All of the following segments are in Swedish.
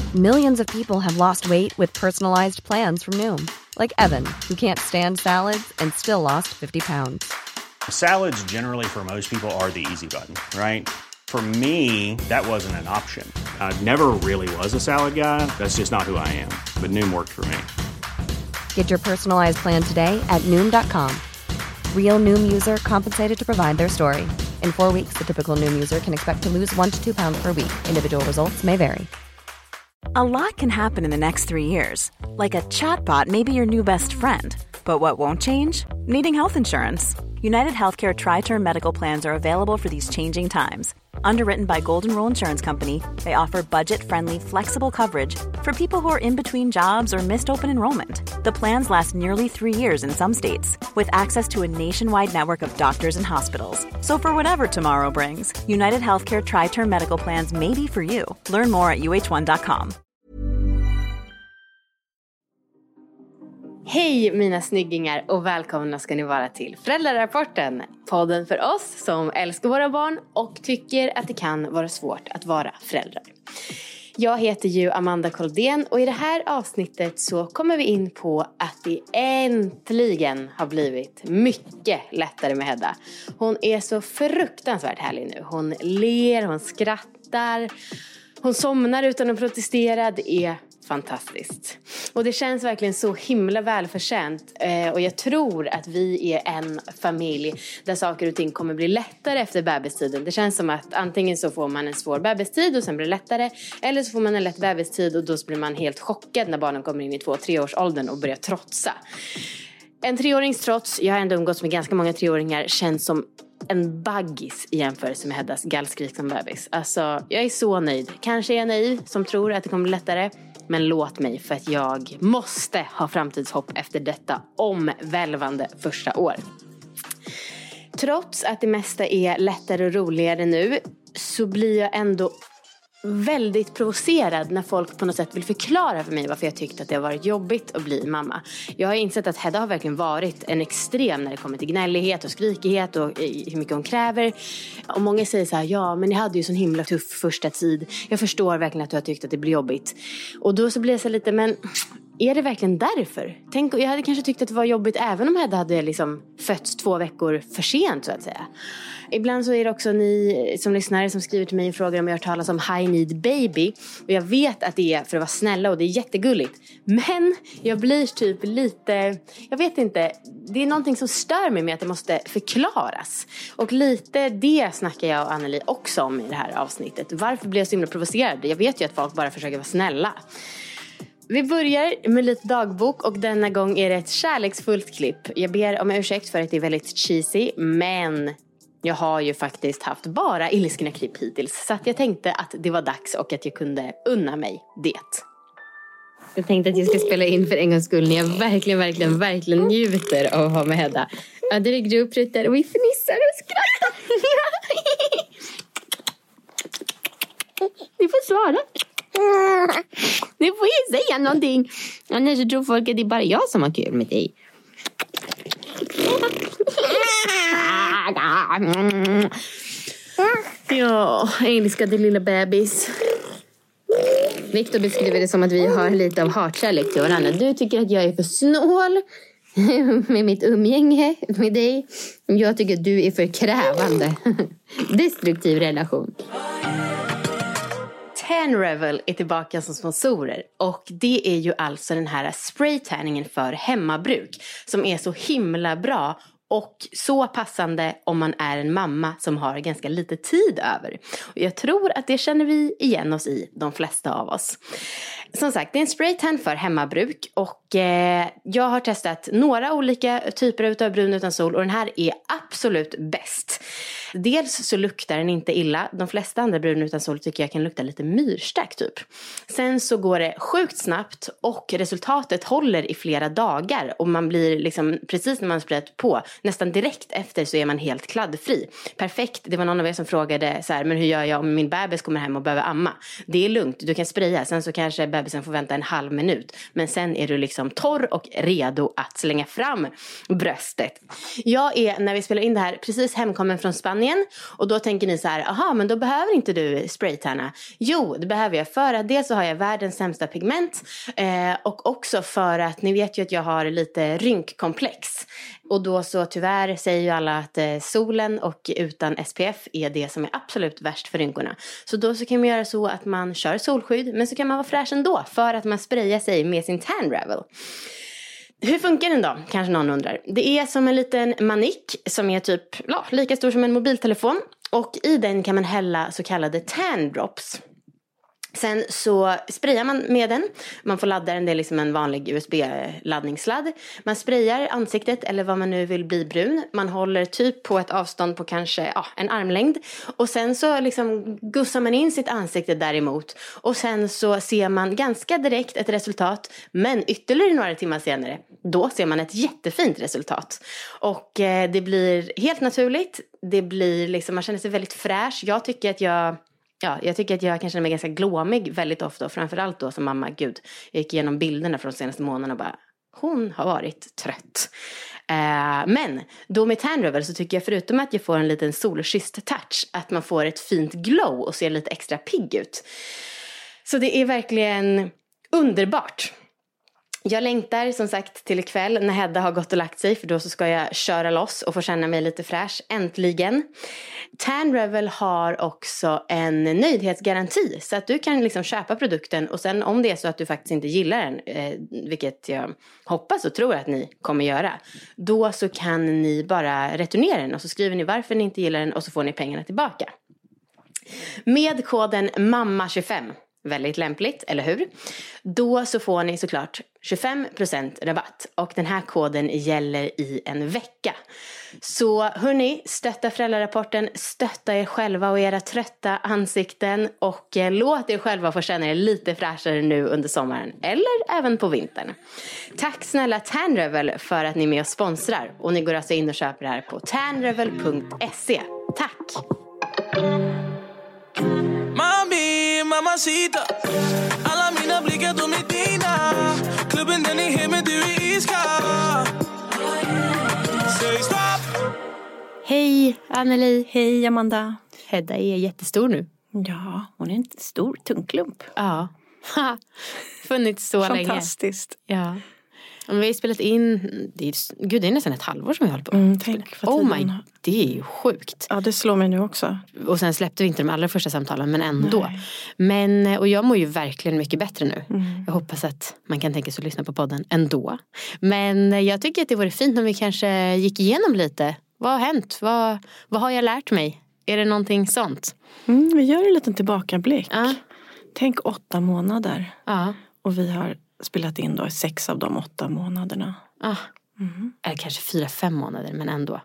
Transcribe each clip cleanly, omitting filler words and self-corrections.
Millions of people have lost weight with personalized plans from Noom. Like Evan, who can't stand salads and still lost 50 pounds. Salads generally for most people are the easy button, right? For me, that wasn't an option. I never really was a salad guy. That's just not who I am. But Noom worked for me. Get your personalized plan today at Noom.com. Real Noom user compensated to provide their story. In 4 weeks, the typical Noom user can expect to lose 1 to 2 pounds per week. Individual results may vary. A lot can happen in the next 3 years. Like a chatbot may be your new best friend. But what won't change? Needing health insurance. United Healthcare Tri-Term Medical Plans are available for these changing times. Underwritten by Golden Rule Insurance Company, they offer budget-friendly, flexible coverage for people who are in between jobs or missed open enrollment. The plans last nearly 3 years in some states, with access to a nationwide network of doctors and hospitals. So for whatever tomorrow brings, United Healthcare Tri-Term Medical Plans may be for you. Learn more at uh1.com. Hej mina snyggingar och välkomna ska ni vara till Föräldrarapporten. Podden för oss som älskar våra barn och tycker att det kan vara svårt att vara föräldrar. Jag heter ju Amanda Koldén och i det här avsnittet så kommer vi in på att det äntligen har blivit mycket lättare med Hedda. Hon är så fruktansvärt härlig nu. Hon ler, hon skrattar, hon somnar utan att protestera. Det är fantastiskt. Och det känns verkligen så himla välförtjänt. Och jag tror att vi är en familj där saker och ting kommer bli lättare efter bebistiden. Det känns som att antingen så får man en svår bebistid och sen blir det lättare. Eller så får man en lätt bebistid och då blir man helt chockad när barnen kommer in i 2-3 års åldern och börjar trotsa. En 3-årings trots, jag har ändå umgåtts med ganska många 3-åringar, känns som en baggis i jämförelse med Heddas gallskrik som bebis. Alltså, jag är så nöjd. Kanske är jag naiv som tror att det kommer bli lättare. Men låt mig, för att jag måste ha framtidshopp efter detta omvälvande första år. Trots att det mesta är lättare och roligare nu så blir jag ändå väldigt provocerad när folk på något sätt vill förklara för mig varför jag tyckte att det har varit jobbigt att bli mamma. Jag har insett att Hedda har verkligen varit en extrem när det kommer till gnällighet och skrikighet och hur mycket hon kräver. Och många säger så här, ja men ni hade ju sån himla tuff första tid. Jag förstår verkligen att du har tyckt att det blir jobbigt. Och då så blir jag så lite, men är det verkligen därför? Tänk, jag hade kanske tyckt att det var jobbigt även om Hedda hade liksom fötts 2 veckor för sent så att säga. Ibland så är det också ni som lyssnare som skriver till mig och frågar om jag har talat om High Need Baby. Och jag vet att det är för att vara snälla och det är jättegulligt. Men jag blir typ lite, jag vet inte, det är någonting som stör mig med att det måste förklaras. Och lite det snackar jag och Anneli också om i det här avsnittet. Varför blir jag så himla provocerad? Jag vet ju att folk bara försöker vara snälla. Vi börjar med lite dagbok och denna gång är det ett kärleksfullt klipp. Jag ber om ursäkt för att det är väldigt cheesy, men jag har ju faktiskt haft bara ilskna klipp hittills. Så att jag tänkte att det var dags och att jag kunde unna mig det. Jag tänkte att jag ska spela in för en gångs skull när jag verkligen njuter av att ha med Hedda. Ja, det ligger upp där och vi fnissar och skrattar. Ni får svara. Ni får ju säga någonting. Annars så tror folk att det är bara jag som har kul med dig. Ja, älskade lilla bebis. Victor beskriver det som att vi har lite av hatkärlek till varandra. Du tycker att jag är för snål med mitt umgänge med dig. Jag tycker att du är för krävande. Destruktiv relation. Tanrevel är tillbaka som sponsorer och det är ju alltså den här spraytanningen för hemmabruk som är så himla bra och så passande om man är en mamma som har ganska lite tid över. Och jag tror att det känner vi igen oss i, de flesta av oss. Som sagt, det är en spraytan för hemmabruk och jag har testat några olika typer av brun utan sol och den här är absolut bäst. Dels så luktar den inte illa. De flesta andra brun utan sol tycker jag kan lukta lite myrstack typ. Sen så går det sjukt snabbt och resultatet håller i flera dagar. Och man blir liksom, precis när man sprayat på, nästan direkt efter så är man helt kladdfri. Perfekt, det var någon av er som frågade så här, men hur gör jag om min bebis kommer hem och behöver amma? Det är lugnt, du kan spraya. Sen så kanske bebisen får vänta en halv minut. Men sen är du liksom torr och redo att slänga fram bröstet. Jag är, när vi spelar in det här, precis hemkommen från Spanien Spanien. Och då tänker ni så här, aha, men då behöver inte du spraytanna. Jo, det behöver jag, för att dels så har jag världens sämsta pigment och också för att ni vet ju att jag har lite rynkkomplex. Och då så tyvärr säger ju alla att solen och utan SPF är det som är absolut värst för rynkorna. Så då så kan man göra så att man kör solskydd, men så kan man vara fräsch ändå för att man sprayar sig med sin Tan Revel. Hur funkar den då? Kanske någon undrar. Det är som en liten manik som är typ lika stor som en mobiltelefon. Och i den kan man hälla så kallade tan drops. Sen så sprayar man med den. Man får ladda den, det är liksom en vanlig USB-laddningssladd. Man sprayar ansiktet eller vad man nu vill bli brun. Man håller typ på ett avstånd på kanske en armlängd. Och sen så liksom gussar man in sitt ansikte däremot. Och sen så ser man ganska direkt ett resultat. Men ytterligare några timmar senare, då ser man ett jättefint resultat. Och det blir helt naturligt. Det blir liksom, man känner sig väldigt fräsch. Jag tycker att jag kan känna mig ganska glåmig väldigt ofta. Och framförallt då som mamma, gud. Jag gick igenom bilderna från de senaste månaderna och bara, hon har varit trött. Men då med Tan Revel så tycker jag, förutom att jag får en liten solkysst touch, att man får ett fint glow och ser lite extra pigg ut. Så det är verkligen underbart. Jag längtar som sagt till ikväll när Hedda har gått och lagt sig, för då så ska jag köra loss och få känna mig lite fräsch, äntligen. Tan Revel har också en nöjdhetsgaranti, så att du kan liksom köpa produkten och sen om det är så att du faktiskt inte gillar den, vilket jag hoppas och tror att ni kommer göra, då så kan ni bara returnera den och så skriver ni varför ni inte gillar den och så får ni pengarna tillbaka. Med koden MAMMA25, väldigt lämpligt, eller hur? Då så får ni såklart 25% rabatt. Och den här koden gäller i en vecka. Så hörni, stötta Föräldrarapporten, stötta er själva och era trötta ansikten. Och låt er själva få känna er lite fräschare nu under sommaren. Eller även på vintern. Tack snälla Tan Revel för att ni är med och sponsrar. Och ni går alltså in och köper det här på tanrevel.se. Tack! Mami, mamacita. Alla mina blickar de är dina. Klubben den är hem men du är iskall. Säg stopp. Hej Anneli. Hej Amanda. Hedda är jättestor nu. Ja, hon är en stor tungklump. Ja. Funnits så länge. Fantastiskt. Ja. Men vi har spelat in, det är nästan ett halvår som vi håller på. Tänk det är ju sjukt. Ja, det slår mig nu också. Och sen släppte vi inte de allra första samtalen, men ändå. Och jag mår ju verkligen mycket bättre nu. Jag hoppas att man kan tänka sig att lyssna på podden ändå. Men jag tycker att det vore fint om vi kanske gick igenom lite. Vad har hänt? Vad har jag lärt mig? Är det någonting sånt? Vi gör en liten tillbakablick. Tänk 8 månader. Och vi har spelat in då 6 av de 8 månaderna. Eller kanske 4-5 månader, men ändå.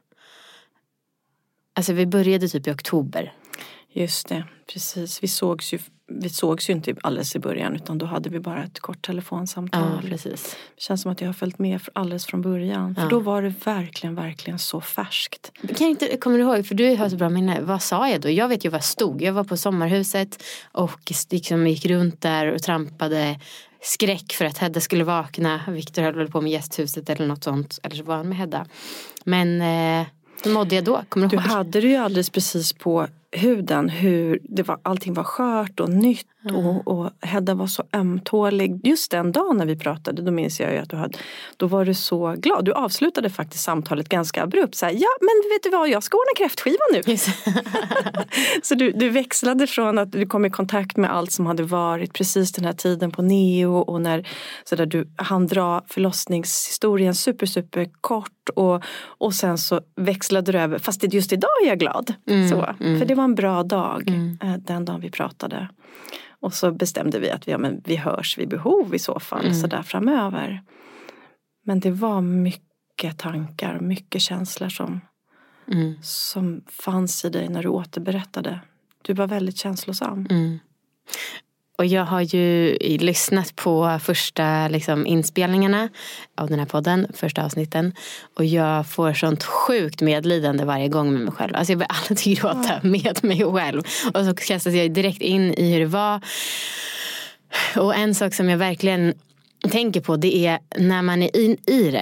Alltså vi började typ i oktober. Just det, precis. Vi sågs ju inte alldeles i början, utan då hade vi bara ett kort telefonsamtal. Ja, precis. Det känns som att jag har följt med alldeles från början. För då var det verkligen så färskt. Kommer du ihåg, för du har så bra minne, vad sa jag då? Jag vet ju vad jag stod. Jag var på sommarhuset och liksom gick runt där och trampade skräck för att Hedda skulle vakna. Viktor höll väl på med gästhuset eller något sånt. Eller så var han med Hedda. Men hur mådde jag då? Kommer du ihåg? Du hade det ju alldeles precis på huden. Allting var skört och nytt. Och Hedda var så ömtålig. Just den dagen när vi pratade, då minns jag ju att då var du så glad. Du avslutade faktiskt samtalet ganska abrupt. Så här, ja, men vet du vad, jag ska ordna kräftskiva nu. Så du växlade från att du kom i kontakt med allt som hade varit precis den här tiden på Neo. Och när så där du hann dra förlossningshistorien super kort. Och sen så växlade du över. Fast just idag är jag glad. För det var en bra dag. Den dagen vi pratade. Och så bestämde vi att vi hörs vid behov i så fall. Så där framöver. Men det var mycket tankar. Mycket känslor som fanns i dig när du återberättade. Du var väldigt känslosam. Och jag har ju lyssnat på första inspelningarna av den här podden, första avsnitten. Och jag får sånt sjukt medlidande varje gång med mig själv. Alltså jag börjar alltid gråta med mig själv. Och så kastas jag direkt in i hur det var. Och en sak som jag verkligen tänker på, det är när man är in i det.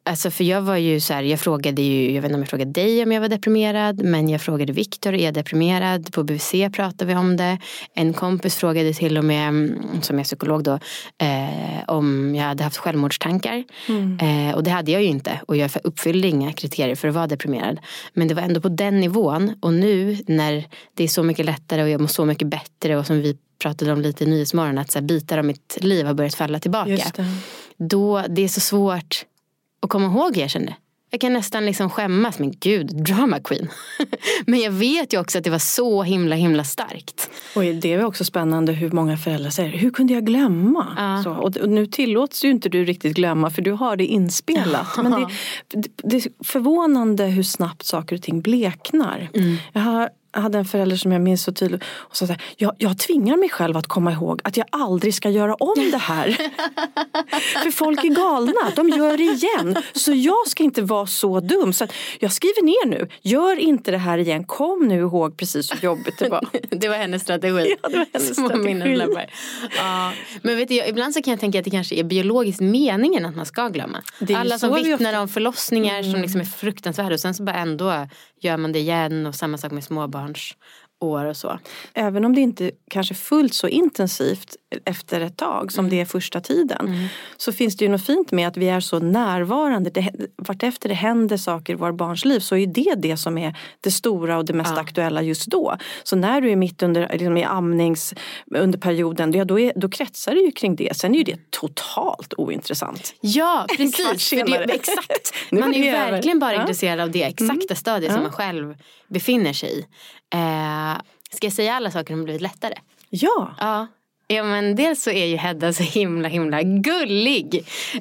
Alltså för jag var ju så här, jag vet inte om jag frågade dig om jag var deprimerad, men jag frågade Viktor, är jag deprimerad? På BVC pratade vi om det. En kompis frågade till och med, som är psykolog då, om jag hade haft självmordstankar. Och det hade jag ju inte. Och jag uppfyllde inga kriterier för att vara deprimerad. Men det var ändå på den nivån. Och nu när det är så mycket lättare och jag mår så mycket bättre, och som vi pratade om lite i Nyhetsmorgon, att så här, bitar av mitt liv har börjat falla tillbaka. Just det. Då det är så svårt att komma ihåg, jag kände. Jag kan nästan liksom skämmas, men gud, drama queen. Men jag vet ju också att det var så himla starkt. Och det är också spännande hur många föräldrar säger, hur kunde jag glömma? Ja. Så, och nu tillåts ju inte du riktigt glömma, för du har det inspelat. Men det är förvånande hur snabbt saker och ting bleknar. Jag hade en förälder som jag minns så tydligt och sa så här, jag tvingar mig själv att komma ihåg att jag aldrig ska göra om det här. För folk är galna, de gör det igen. Så jag ska inte vara så dum. Så att jag skriver ner nu, gör inte det här igen. Kom nu ihåg precis hur jobbigt det var. Det var hennes strategi. Ja, det var hennes strategi. Ja. Men vet du, ibland så kan jag tänka att det kanske är biologiskt meningen att man ska glömma. Alla som vittnar om förlossningar som liksom är fruktansvärda, och sen så bara ändå gör man det igen, och samma sak med småbarns år och så. Även om det inte kanske fullt så intensivt efter ett tag som det är första tiden, så finns det ju något fint med att vi är så närvarande. Vartefter det händer saker i våra barns liv, så är det som är det stora och det mest aktuella just då. Så när du är mitt under liksom i amnings under perioden, då kretsar det ju kring det. Sen är ju det totalt ointressant. Ja, precis. Exakt. Man är ju verkligen bara intresserad av det exakta stadiet som man själv befinner sig i. Ska jag säga alla saker som blivit lättare? Ja. Ja, men dels så är ju Hedda så himla gullig.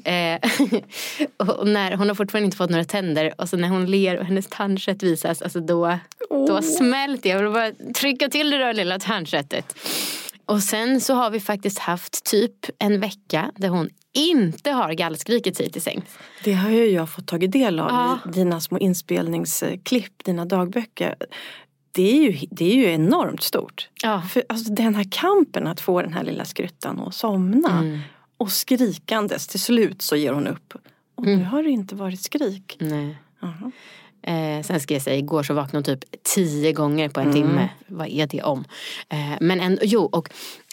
Och när hon har fortfarande inte fått några tänder, och så när hon ler och hennes tandkött visas, alltså då smälter jag. Jag vill bara trycka till det där lilla tandköttet. Och sen så har vi faktiskt haft typ en vecka där hon inte har gallskrikit sig till sängs. Det har ju jag fått tagit del av i dina små inspelningsklipp, dina dagböcker. Det är ju enormt stort. Ja. För alltså, den här kampen att få den här lilla skruttan att somna. Och skrikandes, till slut så ger hon upp. Och nu har det inte varit skrik. Nej. Sen ska jag säga, igår så vaknade hon typ 10 gånger på en timme. Vad är det om? Men och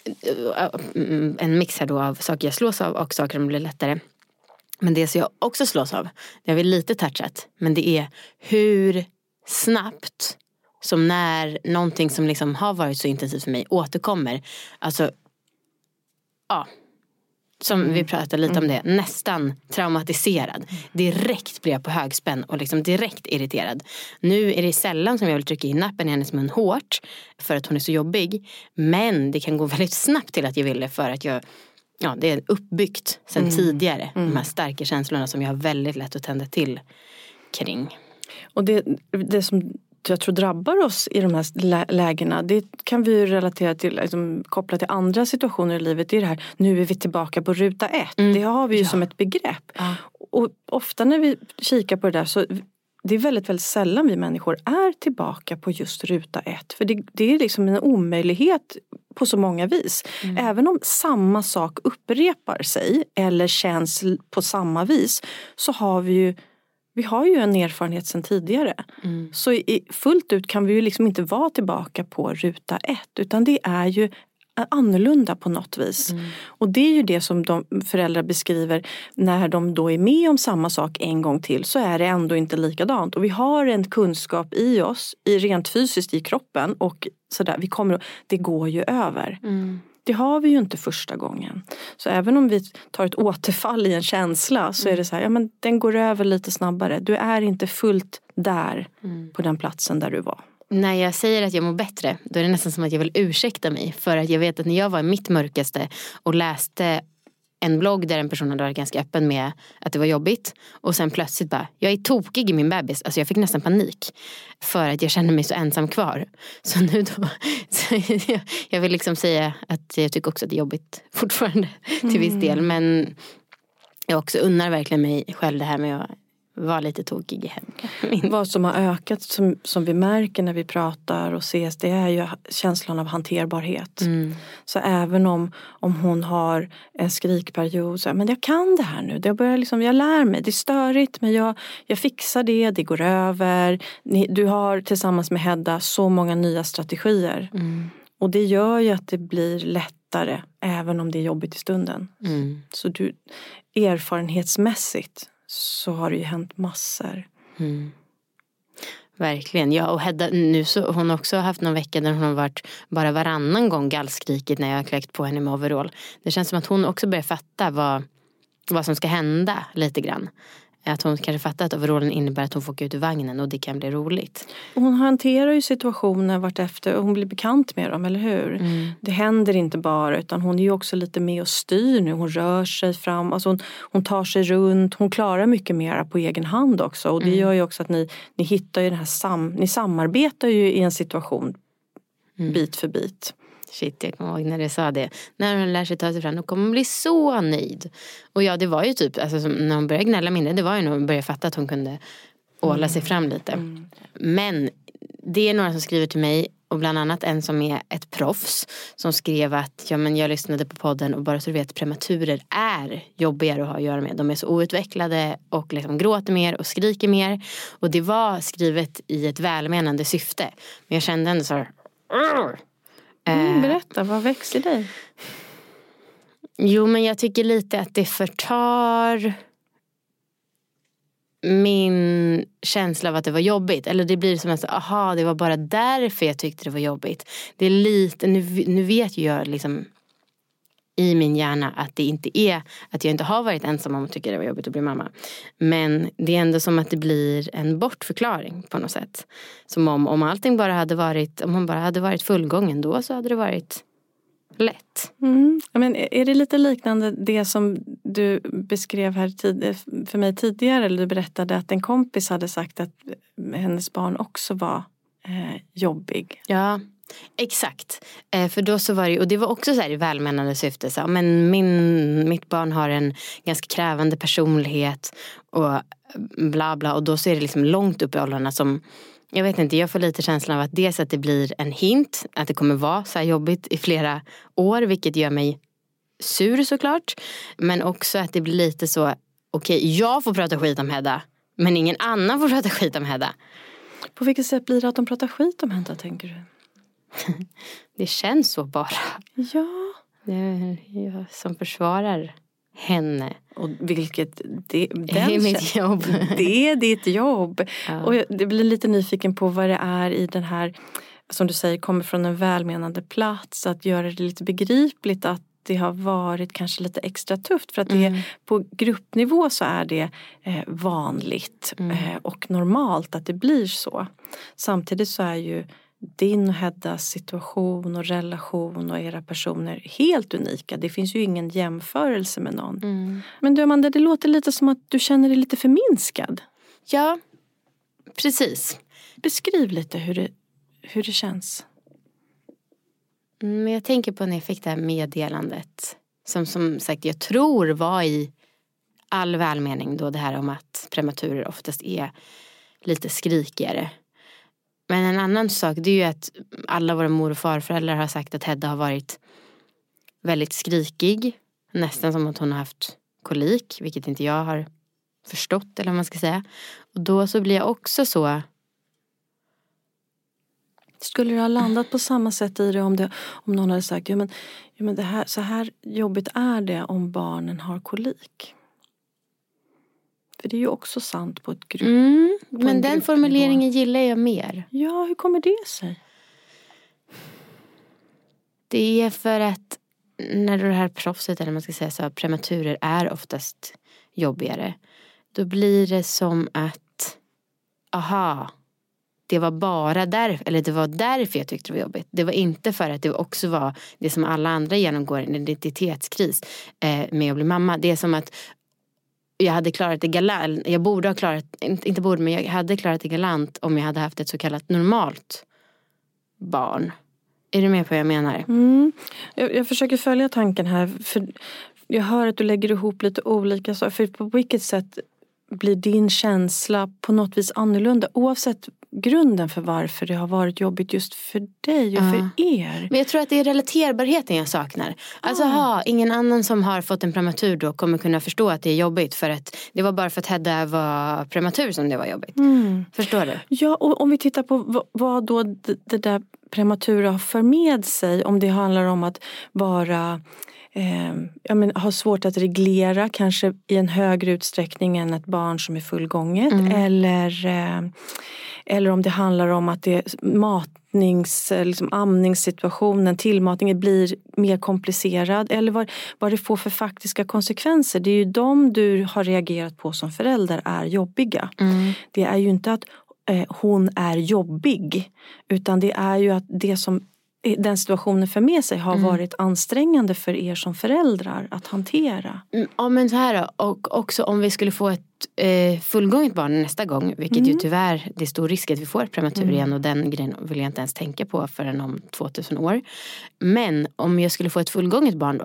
en mix här då av saker jag slås av och saker som blir lättare. Men det som jag också slås av, det har vi lite touchat, men det är hur snabbt som när någonting som liksom har varit så intensivt för mig återkommer. Alltså, som vi pratade lite om det, nästan traumatiserad. Direkt blir jag på högspänn och liksom direkt irriterad. Nu är det sällan som jag vill trycka in nappen i hennes mun hårt för att hon är så jobbig. Men det kan gå väldigt snabbt till att jag vill det, för att det är uppbyggt sedan tidigare. De här starka känslorna som jag har väldigt lätt att tända till kring. Och det som jag tror drabbar oss i de här lägena, det kan vi relatera till, liksom, koppla till andra situationer i livet. Det är det här, nu är vi tillbaka på ruta 1. Det har vi ju som ett begrepp. Och ofta när vi kikar på det där, så det är väldigt, väldigt sällan vi människor är tillbaka på just ruta 1. För det är liksom en omöjlighet på så många vis. Även om samma sak upprepar sig eller känns på samma vis, så har vi har ju en erfarenhet sedan tidigare. Så fullt ut kan vi ju liksom inte vara tillbaka på ruta 1. Utan det är ju annorlunda på något vis. Och det är ju det som de föräldrar beskriver. När de då är med om samma sak en gång till, så är det ändå inte likadant. Och vi har en kunskap i oss, rent fysiskt i kroppen. Och sådär, det går ju över. Det har vi ju inte första gången. Så även om vi tar ett återfall i en känsla, så är det så här, men den går över lite snabbare. Du är inte fullt där på den platsen där du var. När jag säger att jag mår bättre, då är det nästan som att jag vill ursäkta mig. För att jag vet att när jag var i mitt mörkaste och läste en blogg där en person hade varit ganska öppen med att det var jobbigt, och sen plötsligt bara, jag är tokig i min bebis. Alltså jag fick nästan panik för att jag kände mig så ensam kvar. Så nu då jag vill liksom säga att jag tycker också att det är jobbigt fortfarande till viss del, men jag också unnar verkligen mig själv det här med att var lite tokig i henne. Vad som har ökat som vi märker när vi pratar och ses, det är ju känslan av hanterbarhet. Så även om hon har en skrikperiod så här, men jag kan det här nu, jag lär mig, det är störigt men jag fixar det går över. Du har tillsammans med Hedda så många nya strategier. Och det gör ju att det blir lättare även om det är jobbigt i stunden. Så erfarenhetsmässigt så har det ju hänt massor. Verkligen, ja, och Hedda, nu så hon har också haft någon vecka där hon har varit bara varannan gång gallskrikigt när jag har kläckt på henne med overall. Det känns som att hon också börjar fatta vad som ska hända lite grann. Att hon kanske fattar att overallen innebär att hon får åka ut ur vagnen och det kan bli roligt. Hon hanterar ju situationer vartefter och hon blir bekant med dem, eller hur? Det händer inte bara utan hon är ju också lite med och styr nu. Hon rör sig fram, alltså hon tar sig runt, hon klarar mycket mer på egen hand också. Och det gör ju också att ni hittar ju den här ni samarbetar ju i en situation bit för bit. Shit, jag kommer ihåg när det sa det. När hon lär sig ta sig fram, då kommer hon bli så nöjd. Och ja, det var ju typ, alltså, när hon började gnälla mindre, det var ju när hon började fatta att hon kunde åla sig fram lite. Men det är några som skriver till mig, och bland annat en som är ett proffs, som skrev att jag lyssnade på podden och bara så du vet, prematurer är jobbigare att ha att göra med. De är så outvecklade och liksom gråter mer och skriker mer. Och det var skrivet i ett välmenande syfte. Men jag kände ändå så här... Berätta, vad växer dig? Jo, men jag tycker lite att det förtar min känsla av att det var jobbigt. Eller det blir som att, det var bara därför jag tyckte det var jobbigt. Det är lite, nu vet ju jag liksom i min hjärna att det inte är, att jag inte har varit ensam om att tycka det var jobbigt att bli mamma. Men det är ändå som att det blir en bortförklaring på något sätt. Som om allting bara hade varit, om hon bara hade varit fullgången då, så hade det varit lätt. Men är det lite liknande det som du beskrev här för mig tidigare, eller du berättade att en kompis hade sagt att hennes barn också var jobbig? Ja, exakt. För då så var det, och det var också så här i välmenande syfte, så, men mitt barn har en ganska krävande personlighet och bla bla, och då så är det liksom långt upp i åldrarna som, jag vet inte, jag får lite känslan av att dels att det blir en hint att det kommer vara så här jobbigt i flera år, vilket gör mig sur såklart, men också att det blir lite så, okej, jag får prata skit om Hedda, men ingen annan får prata skit om Hedda. På vilket sätt blir det att de pratar skit om Hedda, tänker du? Det känns så bara. Ja. Det är jag som försvarar henne. Och vilket det är mitt jobb. Det är ditt jobb. Ja. Och det blir lite nyfiken på vad det är i den här, som du säger, kommer från en välmenande plats. Att göra det lite begripligt att det har varit kanske lite extra tufft. För att det är, på gruppnivå så är det vanligt och normalt att det blir så. Samtidigt så är ju din och Heddas situation och relation och era personer helt unika. Det finns ju ingen jämförelse med någon. Men du, Amanda, det låter lite som att du känner dig lite förminskad. Ja, precis. Beskriv lite hur det känns. Jag tänker på när jag fick det här meddelandet. Som sagt, jag tror var i all välmening då, det här om att prematurer oftast är lite skrikigare. Men en annan sak, det är ju att alla våra mor- och farföräldrar har sagt att Hedda har varit väldigt skrikig. Nästan som att hon har haft kolik, vilket inte jag har förstått, eller vad man ska säga. Och då så blir jag också så... Skulle du ha landat på samma sätt i det om någon hade sagt, ja men det här, så här jobbigt är det om barnen har kolik? För det är ju också sant på ett grupp. Men den formuleringen gillar jag mer. Ja, hur kommer det sig? Det är för att när det här proffset, eller man ska säga så, prematurer är oftast jobbigare. Då blir det som att, det var bara därför, eller det var därför jag tyckte det var jobbigt. Det var inte för att det också var det som alla andra genomgår, en identitetskris med att bli mamma. Det är som att jag hade klarat det galant. Jag borde ha klarat, inte borde, men jag hade klarat det galant om jag hade haft ett så kallat normalt barn. Är du med på vad jag menar? Jag försöker följa tanken här. För jag hör att du lägger ihop lite olika saker. För på vilket sätt blir din känsla på något vis annorlunda oavsett grunden för varför det har varit jobbigt just för dig och för er. Men jag tror att det är relaterbarheten jag saknar. Alltså ingen annan som har fått en prematur då kommer kunna förstå att det är jobbigt för att det var bara för att Hedda var prematur som det var jobbigt. Förstår du? Ja, och om vi tittar på vad då det där prematura har för med sig, om det handlar om att vara ha svårt att reglera kanske i en högre utsträckning än ett barn som är fullgånget eller om det handlar om att det amningssituationen, tillmatningen blir mer komplicerad eller vad det får för faktiska konsekvenser. Det är ju de du har reagerat på som förälder är jobbiga. Det är ju inte att hon är jobbig, utan det är ju att det som den situationen för med sig har varit ansträngande för er som föräldrar att hantera. Ja, men så här då. Och också om vi skulle få ett fullgånget barn nästa gång, vilket ju tyvärr det är stor risk att vi får ett prematur igen, och den grejen vill jag inte ens tänka på förrän om 2000 år. Men om jag skulle få ett fullgånget barn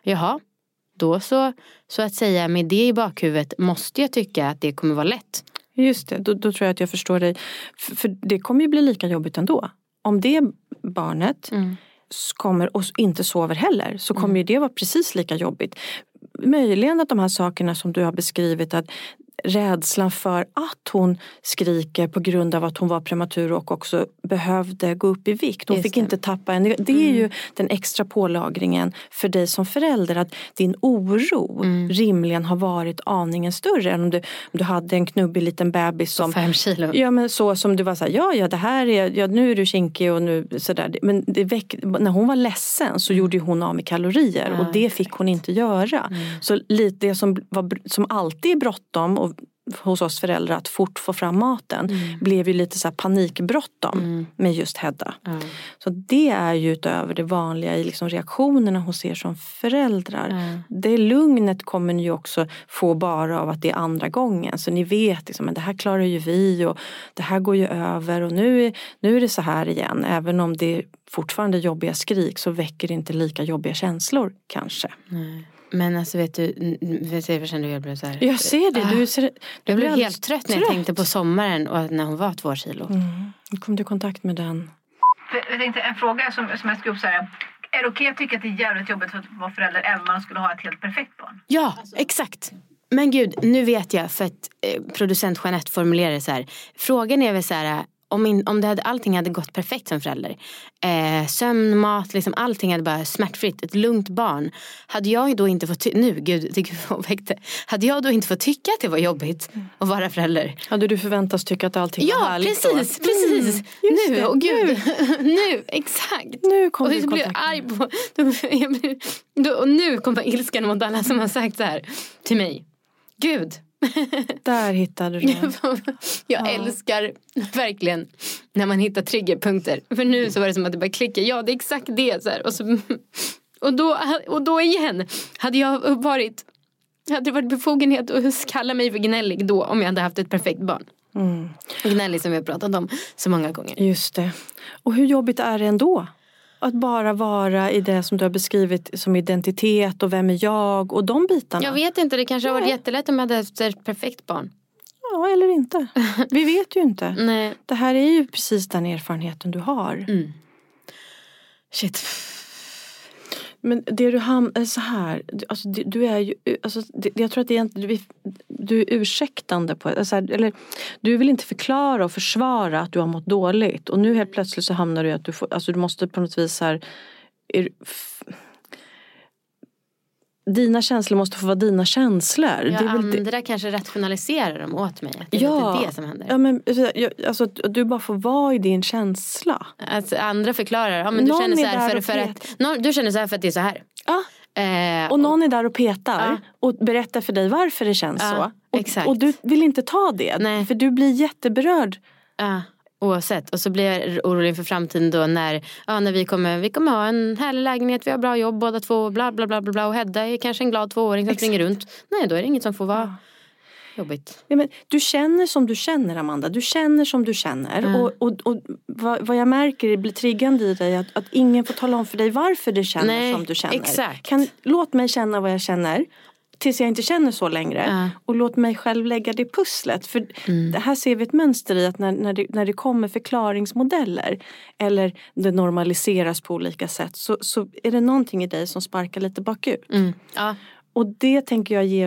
då så att säga med det i bakhuvudet måste jag tycka att det kommer vara lätt. Just det, då tror jag att jag förstår dig. För det kommer ju bli lika jobbigt ändå. Om det barnet kommer och inte sover heller, så kommer ju det vara precis lika jobbigt. Möjligen att de här sakerna som du har beskrivit, att rädslan för att hon skriker på grund av att hon var prematur och också behövde gå upp i vikt. Hon fick inte tappa en. Det är ju den extra pålagringen för dig som förälder, att din oro rimligen har varit aningen större än om du hade en knubbig liten bebis som 5 kilo. Ja, men så som du var så här, det här är, nu är du kinkig och nu sådär. Men när hon var ledsen så gjorde hon av med kalorier och det fick hon inte göra. Så lite det som alltid är bråttom och hos oss föräldrar att fort få fram maten blev ju lite så här panikbråttom med just Hedda. Så det är ju utöver det vanliga i liksom reaktionerna hos er som föräldrar. Det lugnet kommer ni ju också få bara av att det är andra gången. Så ni vet liksom, att det här klarar ju vi och det här går ju över och nu är det så här igen. Även om det är fortfarande jobbiga skrik så väcker det inte lika jobbiga känslor kanske. Men alltså vet du vad kände jag blev så här. Jag ser det. Jag blev helt trött när jag tänkte på sommaren och när hon var 2 kilo. Kom du i kontakt med den? Jag tänkte en fråga som jag skrev upp så här. Är det okej att tycka att det är jävligt jobbigt att vara förälder även om man skulle ha ett helt perfekt barn? Ja, exakt. Men gud, nu vet jag för att producent Jeanette formulerar det så här. Frågan är väl så här, om allting hade gått perfekt som förälder. Sömn, mat, liksom allting hade bara smärtfritt. Ett lugnt barn. Hade jag då inte fått hade jag då inte fått tycka att det var jobbigt att vara förälder? Hade du förväntats tycka att allting var härligt då? Precis. Nu, och gud. Nu, exakt. Nu kommer och så blir jag arg på... Och nu kommer ilskan mot alla som har sagt så här till mig. Gud. Där hittade du den. Jag älskar verkligen när man hittar triggerpunkter. För nu så var det som att det bara klickar. Ja, det är exakt det. Så här. Och då igen. Hade det varit befogenhet att kalla mig för gnällig då om jag hade haft ett perfekt barn. Gnällig som vi har pratat om så många gånger. Just det. Och hur jobbigt är det ändå? Att bara vara i det som du har beskrivit som identitet och vem är jag och de bitarna. Jag vet inte, det kanske har varit jättelätt om jag hade haft ett perfekt barn. Ja, eller inte. Vi vet ju inte. Nej. Det här är ju precis den erfarenheten du har. Shit. Men det du är så här, alltså du är ju, alltså jag tror att det egentligen du är ursäktande på, alltså, eller du vill inte förklara och försvara att du har mått dåligt och nu helt plötsligt så hamnar du i att du måste på något vis här dina känslor måste få vara dina känslor. Ja, det är andra kanske rationaliserar dem åt mig. Att det är det som händer. Ja, men alltså, du bara får vara i din känsla. Alltså, andra förklarar. Ja, men du känner så här för att du känner så här för att det är så här. Ja. Och någon är där och petar och berättar för dig varför det känns så. Exakt. Och du vill inte ta det. Nej. För du blir jätteberörd. Ja. Oavsett. Och så blir jag orolig för framtiden då när vi kommer ha en härlig lägenhet, vi har bra jobb båda två, bla bla bla bla, och Hedda är kanske en glad 2-åring som springer runt. Nej, då är det inget som får vara jobbigt. Ja, men du känner som du känner, Amanda. Du känner som du känner. Och vad jag märker blir triggande i dig att ingen får tala om för dig varför du känner som du känner. Exakt. Låt mig känna vad jag känner. tills jag inte känner så längre. Och låt mig själv lägga det pusslet. För det här ser vi ett mönster i att när det kommer förklaringsmodeller eller det normaliseras på olika sätt så är det någonting i dig som sparkar lite bakut. Och det tänker jag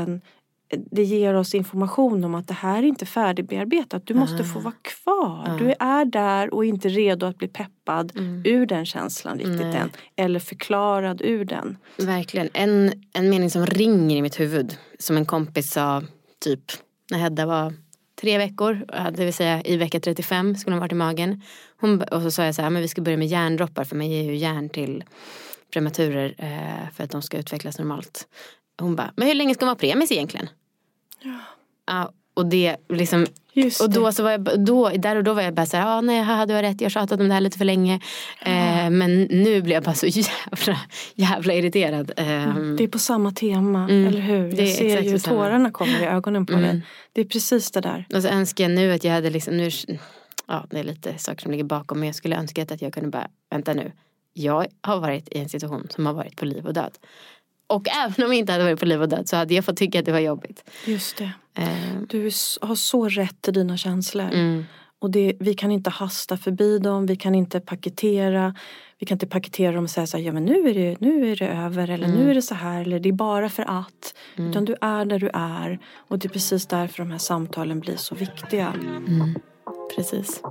ger oss information om att det här är inte färdigbearbetat. Du måste få vara kvar. Du är där och inte redo att bli peppad ur den känslan riktigt än. Eller förklarad ur den. Verkligen. En mening som ringer i mitt huvud. Som en kompis sa typ när Hedda var 3 veckor. Det vill säga i vecka 35 skulle hon varit i magen. Och så sa jag så här, men vi ska börja med järndroppar. För man ger ju järn till prematurer för att de ska utvecklas normalt. Hon bara, men hur länge ska man vara premis egentligen? Ja, och det liksom och då så var jag då var jag bara så här, nej, hade jag rätt, jag tjatat om det här lite för länge. Men nu blir jag bara så jävla irriterad. Det är på samma tema, eller hur? Jag ser ju tårarna kommer i ögonen på dig. Det är precis det där. Och så önskar jag nu att jag hade liksom det är lite saker som ligger bakom, men jag skulle önska att jag kunde bara, vänta nu. Jag har varit i en situation som har varit på liv och död. Och även om jag inte hade varit på liv och död så hade jag fått tycka att det var jobbigt. Just det. Du har så rätt till dina känslor. Och vi kan inte hasta förbi dem. Vi kan inte paketera. Vi kan inte paketera dem och säga så här, ja men nu är det över. Eller nu är det så här. Eller det är bara för att. Utan du är där du är. Och det är precis därför de här samtalen blir så viktiga. Precis.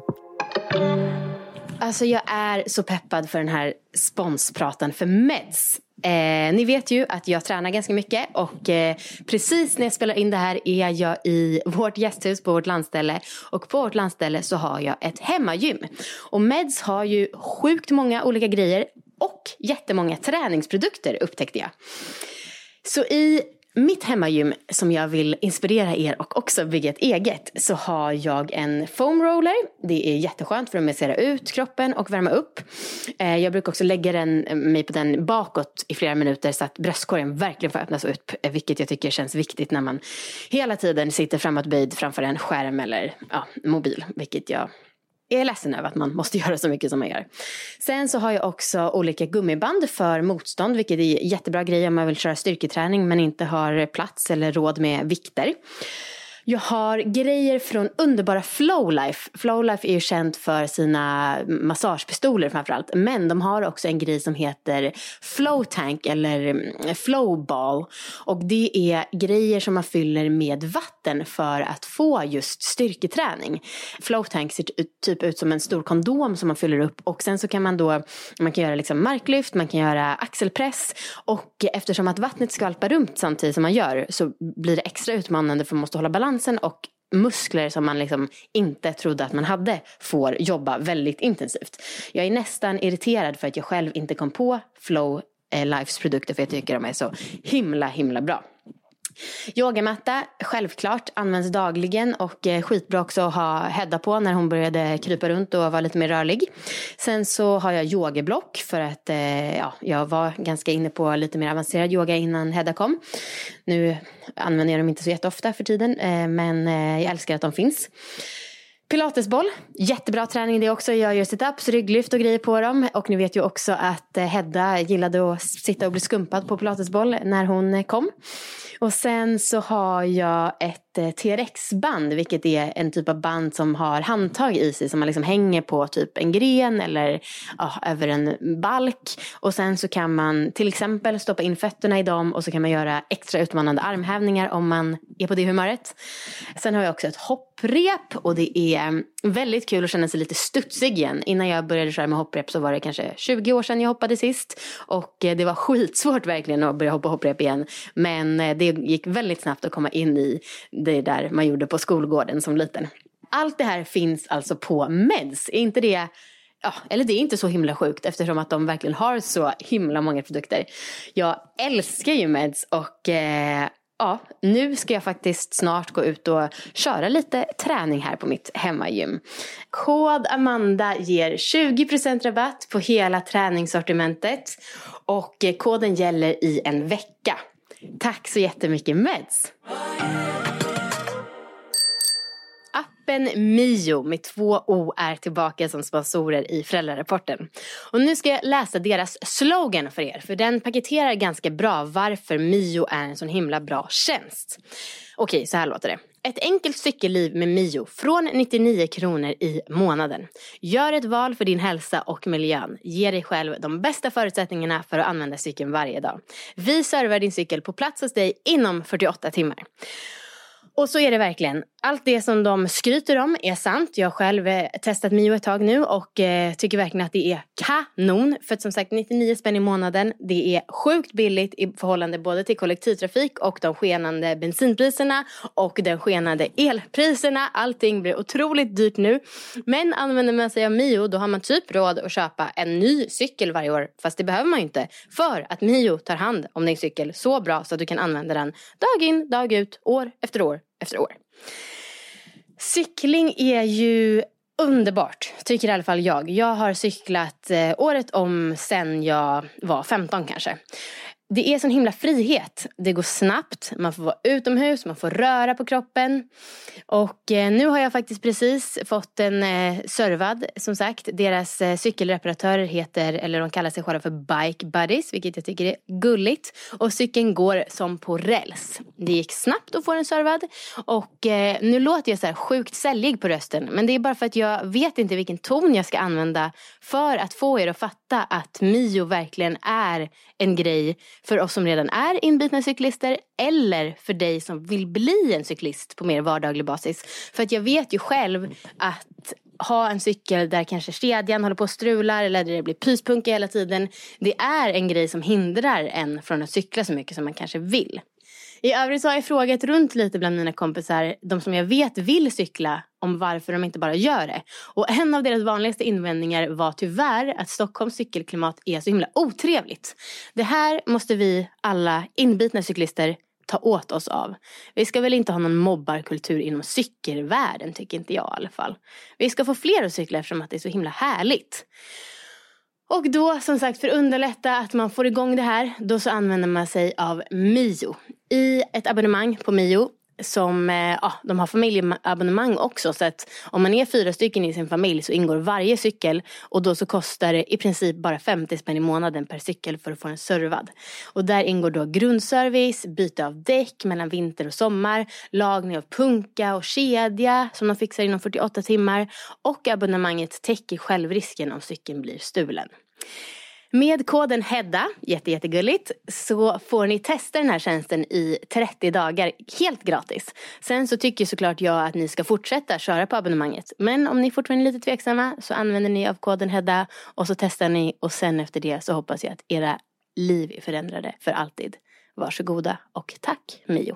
Alltså jag är så peppad för den här sponspratan för Meds. Ni vet ju att jag tränar ganska mycket och precis när jag spelar in det här är jag i vårt gästhus på vårt landställe. Och på vårt landställe så har jag ett hemmagym. Och Meds har ju sjukt många olika grejer och jättemånga träningsprodukter upptäckte jag. Så i mitt hemmagym som jag vill inspirera er och också bygga ett eget så har jag en foam roller. Det är jätteskönt för att massera ut kroppen och värma upp. Jag brukar också lägga mig på den bakåt i flera minuter så att bröstkorgen verkligen får öppnas upp. Vilket jag tycker känns viktigt när man hela tiden sitter framåtböjd framför en skärm eller mobil. Vilket jag är ledsen över att man måste göra så mycket som man gör. Sen så har jag också olika gummiband för motstånd. Vilket är jättebra grej om man vill köra styrketräning men inte har plats eller råd med vikter. Jag har grejer från underbara Flowlife. Flowlife är ju känt för sina massagepistoler framförallt. Men de har också en grej som heter Flowtank eller Flowball. Och det är grejer som man fyller med vatten för att få just styrketräning. Flowtank ser typ ut som en stor kondom som man fyller upp. Och sen så kan man kan göra liksom marklyft, man kan göra axelpress. Och eftersom att vattnet skvalpar runt samtidigt som man gör så blir det extra utmanande för man måste hålla balans. Och muskler som man liksom inte trodde att man hade får jobba väldigt intensivt. Jag är nästan irriterad för att jag själv inte kom på Flow Lifes produkter för jag tycker de är så himla bra. Yogamatta, självklart, används dagligen och skitbra också att ha Hedda på när hon började krypa runt och vara lite mer rörlig. Sen så har jag yogeblock för att jag var ganska inne på lite mer avancerad yoga innan Hedda kom. Nu använder jag dem inte så jätteofta för tiden men jag älskar att de finns. Pilatesboll, jättebra träning det också. Jag gör sit-ups, rygglyft och grejer på dem. Och ni vet ju också att Hedda gillade att sitta och bli skumpad på pilatesboll när hon kom. Och sen så har jag ett TRX-band, vilket är en typ av band som har handtag i sig som man liksom hänger på typ en gren eller över en balk. Och sen så kan man till exempel stoppa in fötterna i dem och så kan man göra extra utmanande armhävningar om man är på det humöret. Sen har jag också ett hopprep och det är väldigt kul att känna sig lite studsig igen. Innan jag började köra med hopprep så var det kanske 20 år sedan jag hoppade sist. Och det var skitsvårt verkligen att börja hoppa hopprep igen. Men det gick väldigt snabbt att komma in i det där man gjorde på skolgården som liten. Allt det här finns alltså på Meds. Är inte det... Ja, eller det är inte så himla sjukt eftersom att de verkligen har så himla många produkter. Jag älskar ju Meds och nu ska jag faktiskt snart gå ut och köra lite träning här på mitt hemmagym. Kod Amanda ger 20% rabatt på hela träningssortimentet och koden gäller i en vecka. Tack så jättemycket Meds! Appen Mio med 2 O är tillbaka som sponsorer i Föräldrarapporten. Och nu ska jag läsa deras slogan för er, för den paketerar ganska bra varför Mio är en sån himla bra tjänst. Okej, så här låter det. Ett enkelt cykelliv med Mio från 99 kronor i månaden. Gör ett val för din hälsa och miljön. Ge dig själv de bästa förutsättningarna för att använda cykeln varje dag. Vi servar din cykel på plats hos dig inom 48 timmar. Och så är det verkligen. Allt det som de skryter om är sant. Jag har själv testat Mio ett tag nu och tycker verkligen att det är kanon. För att som sagt 99 spänn i månaden. Det är sjukt billigt i förhållande både till kollektivtrafik och de skenande bensinpriserna och de skenande elpriserna. Allting blir otroligt dyrt nu. Men använder man sig av Mio då har man typ råd att köpa en ny cykel varje år. Fast det behöver man ju inte. För att Mio tar hand om din cykel så bra så att du kan använda den dag in, dag ut, år efter år efter år. Cykling är ju underbart, tycker i alla fall jag. Jag har cyklat året om sen jag var 15 kanske. Det är sån himla frihet. Det går snabbt, man får vara utomhus, man får röra på kroppen. Och nu har jag faktiskt precis fått en servad, som sagt. Deras cykelreparatörer heter, eller de kallar sig själva för Bike Buddies, vilket jag tycker är gulligt. Och cykeln går som på räls. Det gick snabbt att få den servad. Och nu låter jag så här sjukt sällig på rösten. Men det är bara för att jag vet inte vilken ton jag ska använda för att få er att fatta att Mio verkligen är en grej för oss som redan är inbitna cyklister eller för dig som vill bli en cyklist på mer vardaglig basis. För att jag vet ju själv att ha en cykel där kanske kedjan håller på att strula eller där det blir pyspunka hela tiden. Det är en grej som hindrar en från att cykla så mycket som man kanske vill. I övrigt så har jag frågat runt lite bland mina kompisar, de som jag vet vill cykla, om varför de inte bara gör det. Och en av deras vanligaste invändningar var tyvärr att Stockholms cykelklimat är så himla otrevligt. Det här måste vi alla inbitna cyklister ta åt oss av. Vi ska väl inte ha någon mobbarkultur inom cykelvärlden, tycker inte jag i alla fall. Vi ska få fler att cykla eftersom att det är så himla härligt. Och då, som sagt, för att underlätta att man får igång det här, då så använder man sig av Mio. I ett abonnemang på Mio, som de har familjeabonnemang också, så att om man är 4 stycken i sin familj så ingår varje cykel och då så kostar det i princip bara 50 spänn i månaden per cykel för att få en servad. Och där ingår då grundservice, byte av däck mellan vinter och sommar, lagning av punka och kedja som de fixar inom 48 timmar och abonnemanget täcker självrisken om cykeln blir stulen. Med koden HEDDA, jättegulligt, så får ni testa den här tjänsten i 30 dagar helt gratis. Sen så tycker såklart jag att ni ska fortsätta köra på abonnemanget. Men om ni fortfarande är lite tveksamma så använder ni av koden HEDDA och så testar ni och sen efter det så hoppas jag att era liv är förändrade för alltid. Varsågoda och tack Mio.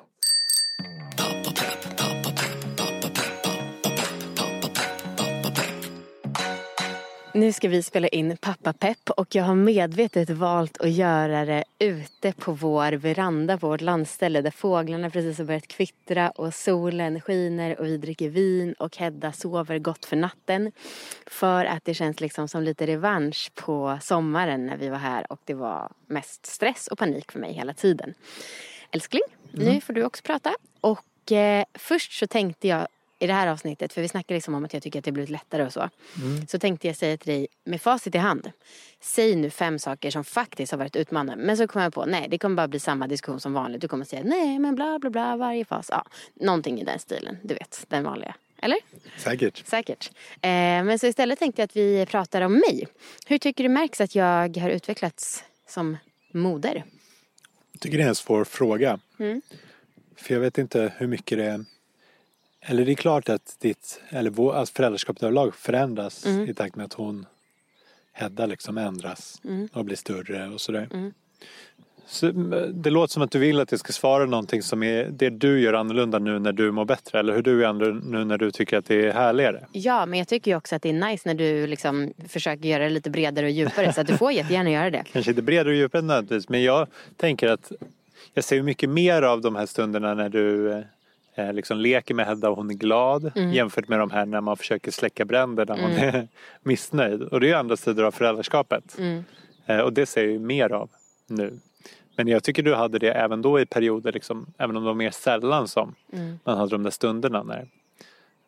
Nu ska vi spela in Pappa Pepp och jag har medvetet valt att göra det ute på vår veranda på vårt landställe där fåglarna precis har börjat kvittra och solen skiner och vi dricker vin och Hedda sover gott för natten. För att det känns liksom som lite revansch på sommaren när vi var här och det var mest stress och panik för mig hela tiden. Älskling, nu får du också prata. Och först så tänkte jag i det här avsnittet, för vi snackar liksom om att jag tycker att det blivit lättare och så. Så tänkte jag säga till dig, med facit i hand, säg nu 5 saker som faktiskt har varit utmanande. Men så kommer jag på, nej, det kommer bara bli samma diskussion som vanligt. Du kommer säga, nej, men bla bla bla, varje fas. Ja, någonting i den stilen, du vet, den vanliga. Eller? Säkert. Men så istället tänkte jag att vi pratar om mig. Hur tycker du märks att jag har utvecklats som moder? Jag tycker det är en svår fråga. För jag vet inte hur mycket det är. Eller det är klart att föräldraskapet överlag förändras i takt med att Hedda liksom ändras och blir större och sådär. Så det låter som att du vill att jag ska svara någonting som är det du gör annorlunda nu när du mår bättre. Eller hur du är nu när du tycker att det är härligare. Ja, men jag tycker ju också att det är nice när du liksom försöker göra det lite bredare och djupare. Så att du får jättegärna göra det. Kanske inte bredare och djupare nödvändigtvis. Men jag tänker att jag ser mycket mer av de här stunderna när du liksom leker med Hedda och hon är glad jämfört med de här när man försöker släcka bränder när hon är missnöjd. Och det är ju andra sidor av föräldraskapet. Och det ser jag ju mer av nu. Men jag tycker du hade det även då i perioder liksom, även om det var mer sällan som man hade de där stunderna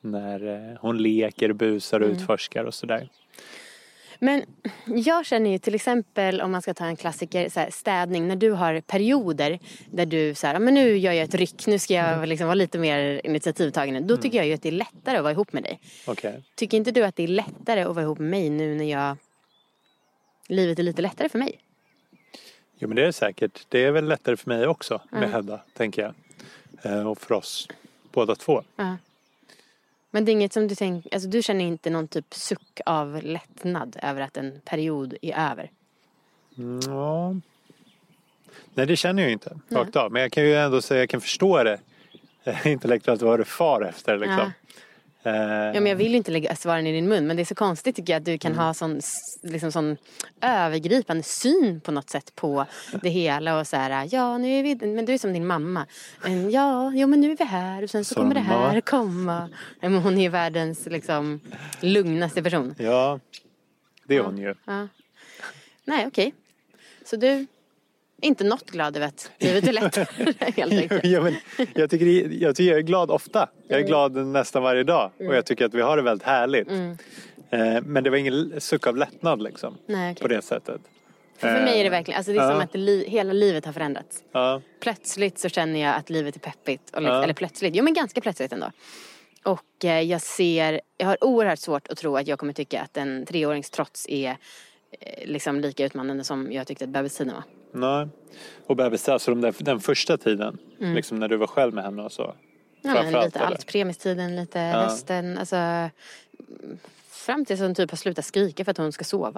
när hon leker, busar och utforskar och sådär. Men jag känner ju till exempel, om man ska ta en klassiker, så här, städning, när du har perioder där du så här, men nu gör jag ett ryck, nu ska jag liksom vara lite mer initiativtagande. Då tycker jag ju att det är lättare att vara ihop med dig. Okay. Tycker inte du att det är lättare att vara ihop med mig nu när livet är lite lättare för mig? Jo, men det är säkert. Det är väl lättare för mig också med Hedda, tänker jag. Och för oss båda två. Men det är inget som du tänker, alltså du känner inte någon typ suck av lättnad över att en period är över? Ja. Nej, det känner jag inte rakt av. Men jag kan ju ändå säga, jag kan förstå det intellektuellt vad du far efter liksom. Ja, men jag vill ju inte lägga svaren i din mun, men det är så konstigt tycker jag att du kan ha sån övergripande syn på något sätt på det hela och så här, ja nu är vi, men du är som din mamma, men men nu är vi här och sen så kommer det här komma. Men hon är ju världens liksom lugnaste person. Ja, det är hon ju. Ja. Nej, okej. Så du inte något glad över att livet är lättare helt enkelt. Ja, men jag tycker jag är glad ofta. Jag är glad nästan varje dag. Och jag tycker att vi har det väldigt härligt. Men det var ingen suck av lättnad liksom. Nej, okay. På det sättet. För mig är det verkligen, alltså det är som att hela livet har förändrats. Plötsligt så känner jag att livet är peppigt. Eller plötsligt, men ganska plötsligt ändå. Och jag har oerhört svårt att tro att jag kommer tycka att en 3-årings trots är liksom lika utmanande som jag tyckte att bebistiden var. Nej. Och bebis, alltså den första tiden, liksom när du var själv med henne och så. Ja, men lite allt, premistiden, lite hösten, alltså fram tills hon typ har slutat skrika för att hon ska sova.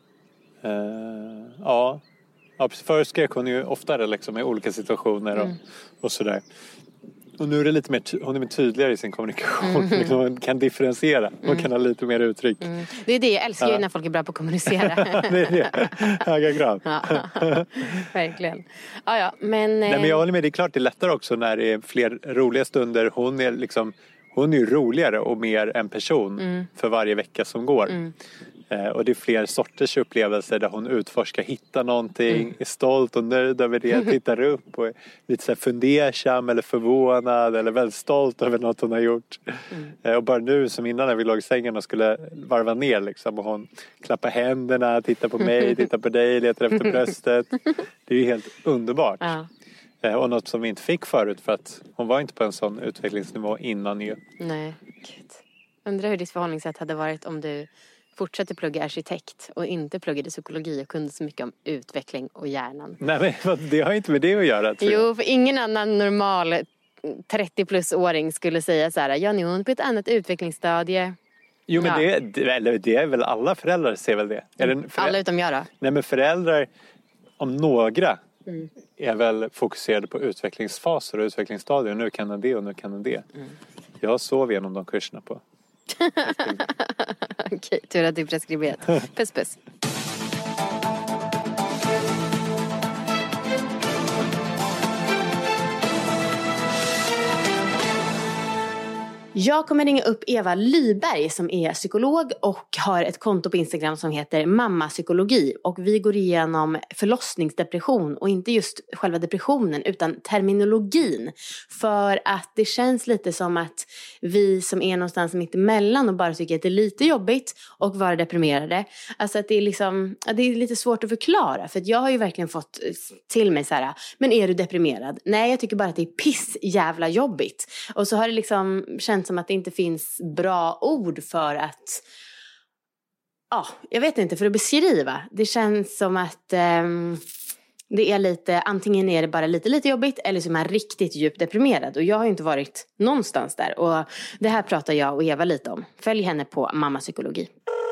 Ja, förr skrek hon ju oftare liksom i olika situationer och sådär. Och nu är det lite mer, hon är mer tydligare i sin kommunikation. Liksom hon kan differentiera. Hon kan ha lite mer uttryck. Det är det jag älskar ju när folk är bra på att kommunicera. Det är det. Höga grav. Verkligen. Ja, men... Nej, men jag håller med. Det är klart det är lättare också när det är fler roliga stunder. Hon är ju roligare och mer en person för varje vecka som går. Och det är fler sorters upplevelser där hon utforskar, hittar någonting, är stolt och nöjd över det, tittar upp och är lite så här fundersam eller förvånad eller väldigt stolt över något hon har gjort. Och bara nu som innan när vi låg i sängen och skulle varva ner liksom, och hon klappar händerna, tittar på mig, tittar på dig, letar efter bröstet. Det är ju helt underbart. Och något som vi inte fick förut för att hon var inte på en sån utvecklingsnivå innan ju. Nej, gud. Undrar hur ditt förhållningssätt hade varit om du fortsatte plugga arkitekt och inte pluggade psykologi och kunde så mycket om utveckling och hjärnan. Nej, men det har inte med det att göra, tror jag. Jo, för ingen annan normal 30-plus-åring skulle säga så här, ja, nu är hon på ett annat utvecklingsstadie. Jo, men det är väl alla föräldrar ser väl det. Alla utom jag då? Nej, men föräldrar, om några, är väl fokuserade på utvecklingsfaser och utvecklingsstadier. Nu kan det och nu kan det. Jag sov igenom de kurserna på. Okej, tur att det är preskriberat. Puss. Jag kommer ringa upp Eva Lyberg som är psykolog och har ett konto på Instagram som heter Mamma Psykologi. Och vi går igenom förlossningsdepression och inte just själva depressionen utan terminologin. För att det känns lite som att vi som är någonstans mitt emellan och bara tycker att det är lite jobbigt och vara deprimerade. Alltså att det är liksom, det är lite svårt att förklara. För att jag har ju verkligen fått till mig så här, men är du deprimerad? Nej, jag tycker bara att det är piss jävla jobbigt. Och så har det liksom känt som att det inte finns bra ord för att, jag vet inte, för att beskriva. Det känns som att det är lite, antingen är det bara lite jobbigt eller så är man riktigt djupt deprimerad. Och jag har ju inte varit någonstans där. Och det här pratar jag och Eva lite om. Följ henne på Mamma Psykologi.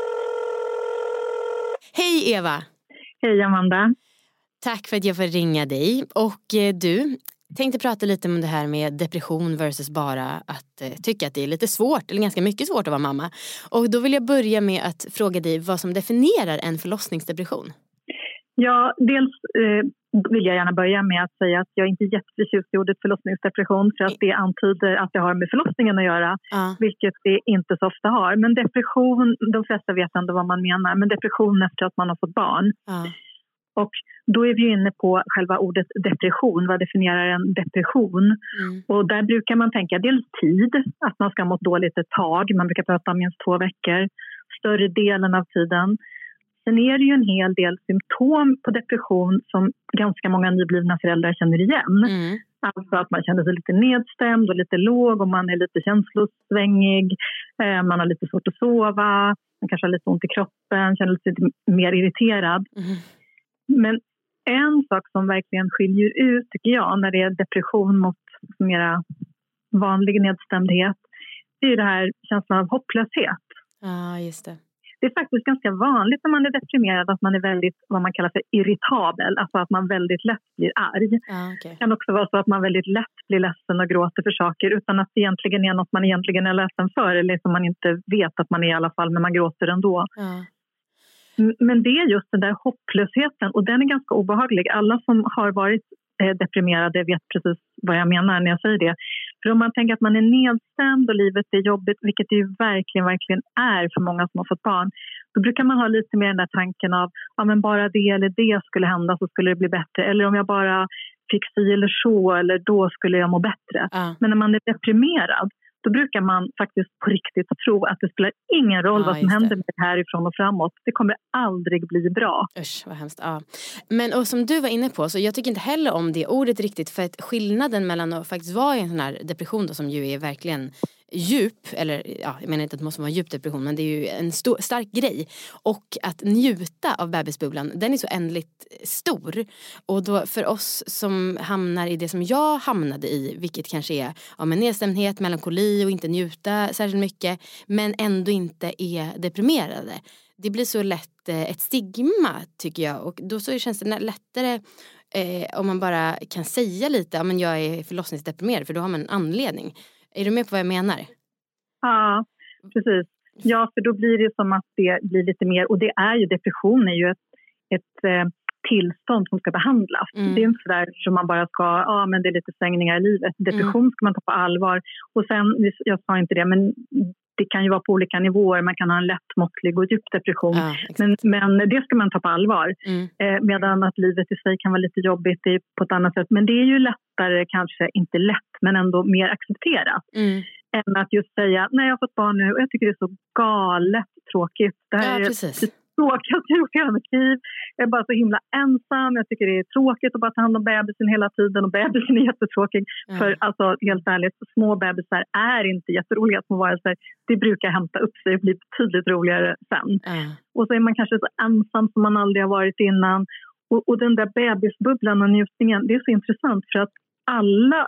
Hej Eva! Hej Amanda! Tack för att jag får ringa dig. Och du tänkte prata lite om det här med depression versus bara att tycka att det är lite svårt eller ganska mycket svårt att vara mamma. Och då vill jag börja med att fråga dig vad som definierar en förlossningsdepression. Ja, dels vill jag gärna börja med att säga att jag inte är jätteförtjust i ordet förlossningsdepression för att det antyder att det har med förlossningen att göra, vilket det inte så ofta har. Men depression, de flesta vet ändå vad man menar, men depression efter att man har fått barn. Och då är vi inne på själva ordet depression. Vad definierar en depression? Och där brukar man tänka dels tid, att man ska må dåligt ett tag. Man brukar prata om minst 2 veckor, större delen av tiden. Sen är det ju en hel del symptom på depression som ganska många nyblivna föräldrar känner igen. Alltså att man känner sig lite nedstämd och lite låg och man är lite känslosvängig. Man har lite svårt att sova, man kanske har lite ont i kroppen, känner sig lite mer irriterad. Men en sak som verkligen skiljer ut tycker jag när det är depression mot mera vanlig nedstämdhet, det är det här känslan av hopplöshet. Ja, just det. Det är faktiskt ganska vanligt när man är deprimerad att man är väldigt, vad man kallar för irritabel. Alltså att man väldigt lätt blir arg. Det kan också vara så att man väldigt lätt blir ledsen och gråter för saker utan att det egentligen är något man egentligen är ledsen för. Eller som man inte vet att man är i alla fall, men man gråter ändå. Men det är just den där hopplösheten och den är ganska obehaglig. Alla som har varit deprimerade vet precis vad jag menar när jag säger det. För om man tänker att man är nedstämd och livet är jobbigt, vilket det ju verkligen är för många som har fått barn, då brukar man ha lite mer den där tanken av ja, men bara det eller det skulle hända så skulle det bli bättre. Eller om jag bara fick si eller så, eller då skulle jag må bättre. Men när man är deprimerad, då brukar man faktiskt på riktigt tro att det spelar ingen roll vad som händer med det härifrån och framåt. Det kommer aldrig bli bra. Usch, vad hemskt. Ja. Men och som du var inne på, så jag tycker inte heller om det ordet riktigt. För att skillnaden mellan att faktiskt vara i en sån här depression då, som ju är verkligen djup, eller ja, jag menar inte att det måste vara djup depression, men det är ju en stark grej, och att njuta av bebisbubblan, den är så ändligt stor. Och då för oss som hamnar i det som jag hamnade i, vilket kanske är med nedstämdhet, melankoli och inte njuta särskilt mycket, men ändå inte är deprimerade, det blir så lätt ett stigma tycker jag, och då så känns det lättare om man bara kan säga lite, ja men jag är förlossningsdeprimerad, för då har man en anledning. Är du med på vad jag menar? Ja, precis. Ja, för då blir det som att det blir lite mer, och det är ju, depression är ju ett tillstånd som ska behandlas. Det är inte sådär som man bara ska, ja men det är lite svängningar i livet. Depression ska man ta på allvar. Och sen, jag sa inte det, men det kan ju vara på olika nivåer. Man kan ha en lättmåttlig och djup depression. Men det ska man ta på allvar. Medan att livet i sig kan vara lite jobbigt på ett annat sätt. Men det är ju lättare, kanske inte lätt, men ändå mer accepterat. Än att just säga, nej jag har fått barn nu och jag tycker det är så galet tråkigt. Det här är tråkigt jag gjort i hela mitt liv. Jag är bara så himla ensam. Jag tycker det är tråkigt att bara ta hand om bebisen hela tiden. Och bebisen är jättetråkig. För alltså helt ärligt, små bebisar är inte jätteroliga små varelser. Det brukar hämta upp sig och bli betydligt roligare sen. Och så är man kanske så ensam som man aldrig har varit innan. Och den där bebisbubblan och njutningen, det är så intressant för att alla,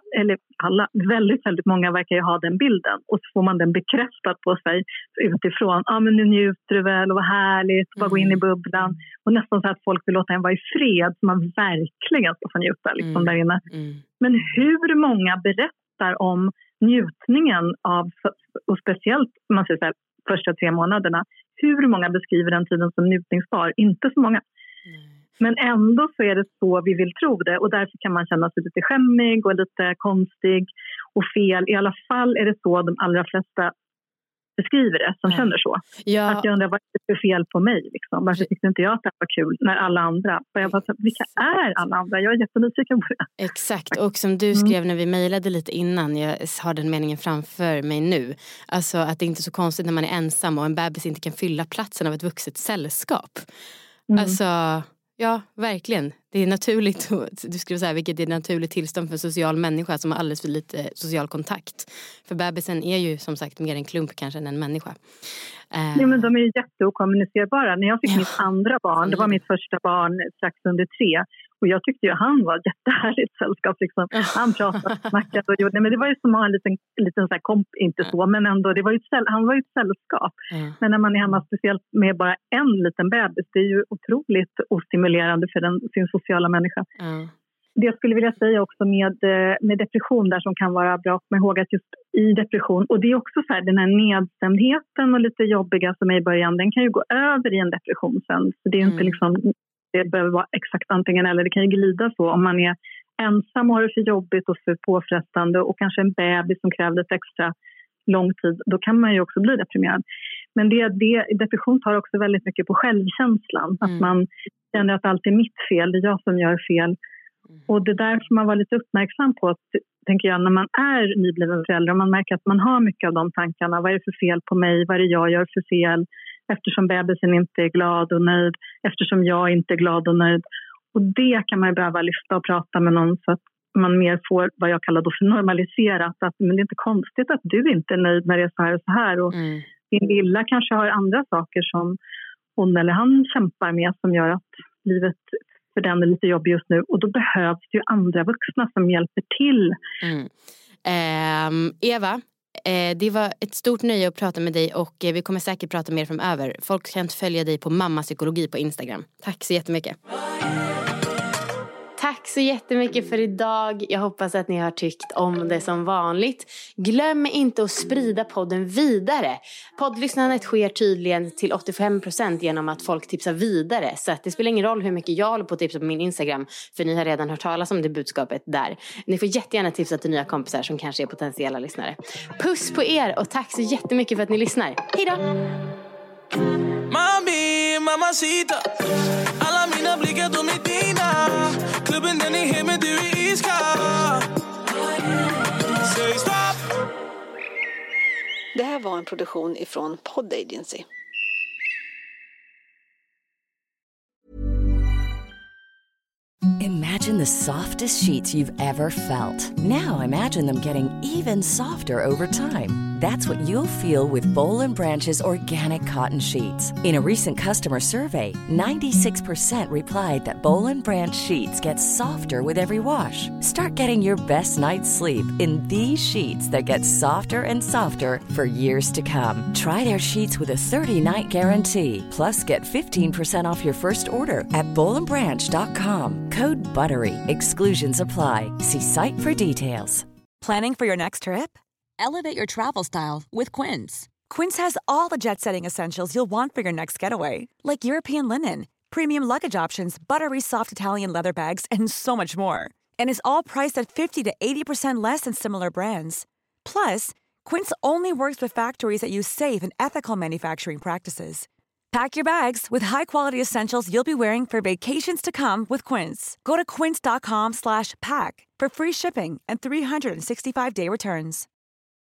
väldigt många verkar ju ha den bilden, och så får man den bekräftad på sig utifrån. Ja, men nu njuter du väl och vad härligt, bara gå in i bubblan, och nästan så att folk vill låta en vara i fred så man verkligen ska få njuta liksom där inne. Men hur många berättar om njutningen av, och speciellt man säger så här, första 3 månaderna, hur många beskriver den tiden som njutningsbar? Inte så många. Men ändå så är det så vi vill tro det, och därför kan man känna sig lite skämmig och lite konstig och fel. I alla fall är det så de allra flesta beskriver det som känner så. Att jag undrar, vad är det för fel på mig? Liksom? Varför tyckte inte jag att det var kul när alla andra? Och jag bara, vilka är alla andra? Jag är jättenyfiken på det. Exakt, och som du skrev när vi mejlade lite innan, jag har den meningen framför mig nu. Alltså att det är inte är så konstigt när man är ensam och en bebis inte kan fylla platsen av ett vuxet sällskap. Alltså... Ja, verkligen. Det är naturligt, du skulle säga, vilket är ett naturligt tillstånd för en social människa som har alldeles för lite social kontakt. För bebisen är ju som sagt mer en klump kanske än en människa. Ja, men de är ju jätteokommunicerbara. När jag fick mitt andra barn, det var mitt första barn strax under 3. Och jag tyckte ju han var jättehärligt sällskap. Liksom. Han pratade och snackade och gjorde. Men det var ju som att ha en liten så här komp, inte så. Men ändå, han var ju ett sällskap. Men när man är hemma speciellt med bara en liten bebis, det är ju otroligt ostimulerande för sin sociala människa. Det jag skulle vilja säga också med depression där som kan vara bra att komma ihåg att just i depression, och det är också så här, den här nedstämdheten och lite jobbiga som är i början, den kan ju gå över i en depression sen. Så det är inte liksom, det behöver vara exakt antingen eller, det kan ju glida så om man är ensam och har det för jobbigt och för påfrestande och kanske en bebis som krävde ett extra lång tid, då kan man ju också bli deprimerad. Men depression tar också väldigt mycket på självkänslan. Att man känner att allt är mitt fel, det är jag som gör fel. Och det där får man vara lite uppmärksam på, tänker jag, när man är nybliven förälder. Om man märker att man har mycket av de tankarna. Vad är det för fel på mig? Vad är det jag gör för fel? Eftersom bebisen inte är glad och nöjd. Eftersom jag inte är glad och nöjd. Och det kan man behöva lyfta och prata med någon så att man mer får vad jag kallar då för normaliserat. Att men det är inte konstigt att du inte är nöjd när det är så här och så här. Och din lilla kanske har andra saker som hon eller han kämpar med som gör att livet för den är lite jobbig just nu. Och då behövs det ju andra vuxna som hjälper till. Eva, det var ett stort nöje att prata med dig och vi kommer säkert prata mer framöver. Folk kan följa dig på Mamma Psykologi på Instagram. Tack så jättemycket. Tack så jättemycket för idag. Jag hoppas att ni har tyckt om det som vanligt. Glöm inte att sprida podden vidare. Poddlyssnandet sker tydligen till 85% genom att folk tipsar vidare. Så att det spelar ingen roll hur mycket jag håller på att tipsa på min Instagram. För ni har redan hört talas om det budskapet där. Ni får jättegärna tipsa till nya kompisar som kanske är potentiella lyssnare. Puss på er och tack så jättemycket för att ni lyssnar. Hej då! Mami, mamacita. Alla mina blickar de är dina. Klubben den är hem men du är iskall. Säg stopp. Det här var en produktion ifrån Pod Agency. Imagine the softest sheets you've ever felt. Now imagine them getting even softer over time. That's what you'll feel with Boll & Branch's organic cotton sheets. In a recent customer survey, 96% replied that Boll & Branch sheets get softer with every wash. Start getting your best night's sleep in these sheets that get softer and softer for years to come. Try their sheets with a 30-night guarantee. Plus, get 15% off your first order at BollandBranch.com. Code BUTTERY. Exclusions apply. See site for details. Planning for your next trip? Elevate your travel style with Quince. Quince has all the jet-setting essentials you'll want for your next getaway, like European linen, premium luggage options, buttery soft Italian leather bags, and so much more. And is all priced at 50 to 80% less than similar brands. Plus, Quince only works with factories that use safe and ethical manufacturing practices. Pack your bags with high-quality essentials you'll be wearing for vacations to come with Quince. Go to quince.com/pack for free shipping and 365-day returns.